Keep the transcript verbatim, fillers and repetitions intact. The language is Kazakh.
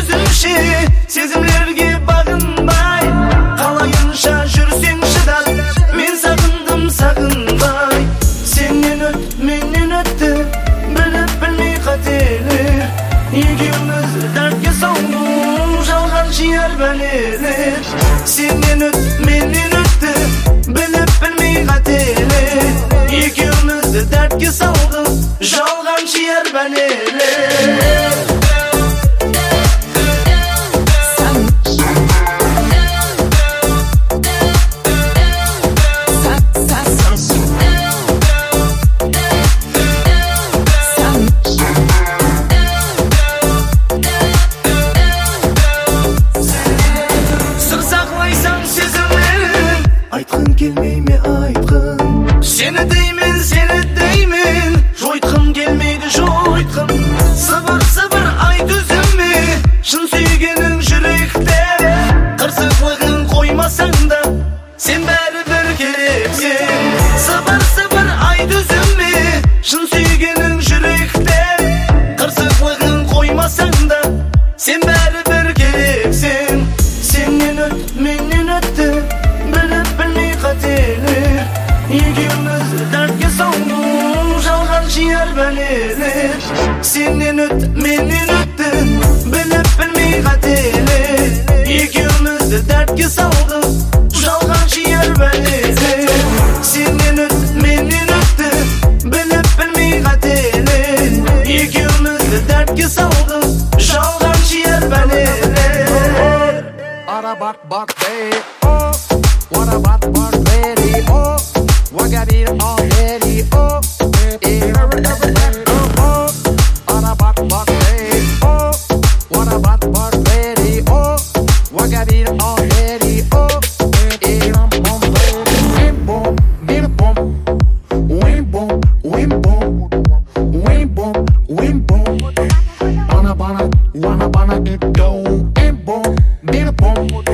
üzülüşü sezimlerge bagınbay kalayınşa жүрсең шыдап мен сағындым сағынбай сенен өт менен өтті біліп білмей қателер екеуміз дертке салдық жалған жияр бәлелер сенен өт менен өтті біліп білмей қателер екеумізді дертке салдық жалған жияр бәлелер айтқым келмей ме айтқым сені деймін сені деймін жойытқым келмейді жойытқым сыбыр сыбыр айт өзіме шын сүйгенің жүректе қырсықлығын қоймасаң да сен бәрібір керексің сыбыр сыбыр айт өзіме шын сүйгенің жүректе қырсықлығын қоймасаң да сен бәрібір керексің сенен өт менен өтті екеуміз дертке салдық жалған жияр бәлелер сенен өт менен өтті біліп білмей қателер екеумізді дертке салдық жалған жияр бәлелер сенен өт менен өтті біліп білмей қателер екеумізді дертке салдық жалған жияр бәлелер Ара бак бак бей о What about bak baby oh I got it already oh every every oh Ara bak bak baby oh What about bak baby oh I got it already oh bim bom bim bom wim bom wim bom wim bom wim bom Bana bana wanna bana it go bim bom bim bom